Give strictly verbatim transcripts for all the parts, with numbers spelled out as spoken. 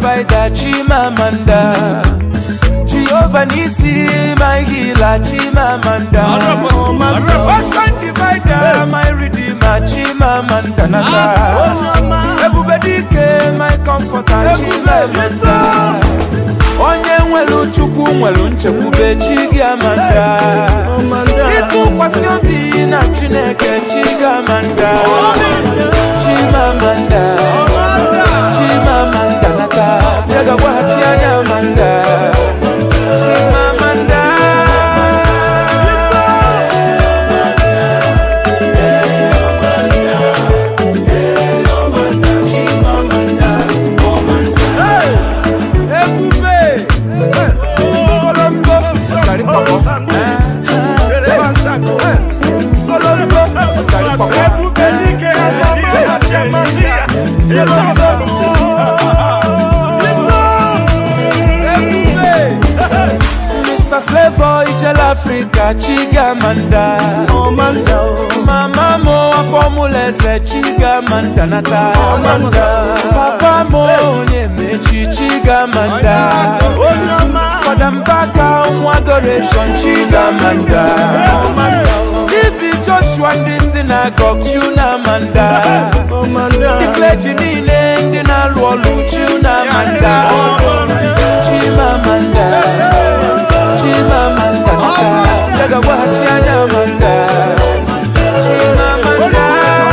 provider, Chimamanda. Jehovah Nisi, my healer, Chimamanda. Ocean divider, my redeemer, Chimamanda. Everybody came, my comforter, Chimamanda. Onye nwelu chukwu nwelu nchekwube Chigamanda. Itu kwasi obi na Chineke Chigamanda. Chimamanda, Chimamanda nata, bega wachi anyamanda. Chimamanda, Mister Flavor Ijel Africa Chigamanda. Mama mo a formula se Chigamanda nata. Papa mo nyemechi Chigamanda. Kodambaka adoration Chigamanda. T V Joshua the synagogue Chunamanda. The clergy kneeling in a roll Chunamanda. Chimamanda, Chimamanda, Jaga Wachiyamanda. Chimamanda.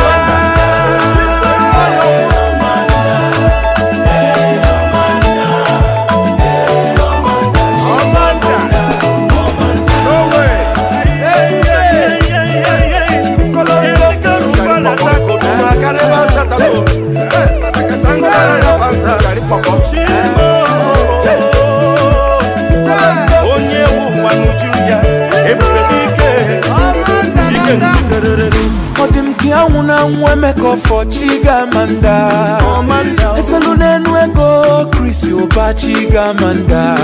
Una mwemeko for Chigamanda. Esalune nwego Chrissy Oba Chigamanda.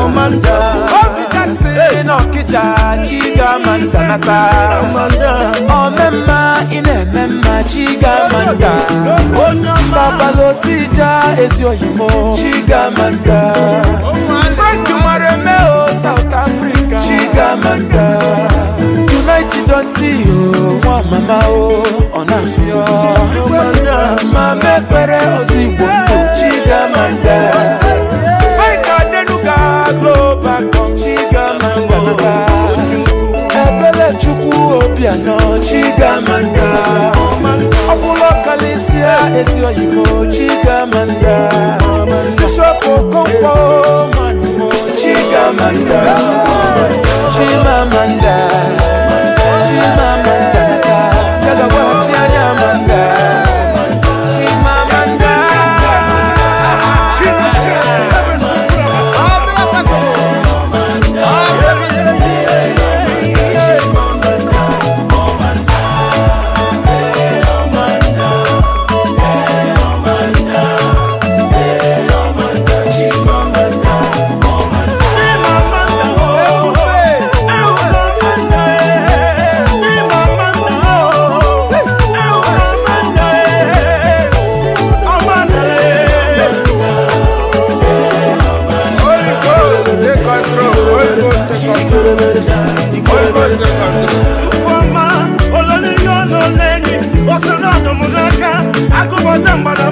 Obi Jackson okija Chigamanda nata. Omema ine mema Chigamanda. Baba Lotija Ezioyimo Chigamanda. Frank Umaremeo South Africa Chigamanda. United Ontio, mama oh, on a fio. Mama pere osigbo Chigamanda. Maika denuga global com Chigamanda. Ebele chuku opiano Chigamanda. Opulo kalisia Ezioyimo Chigamanda. Bishop Okonkwo Manumo Chigamanda. Chimamanda. Chimamanda, Jaga Wachiyamanda. Chimamanda. Woman, Olani, no Lenny, what's another Munaka? I go for them, but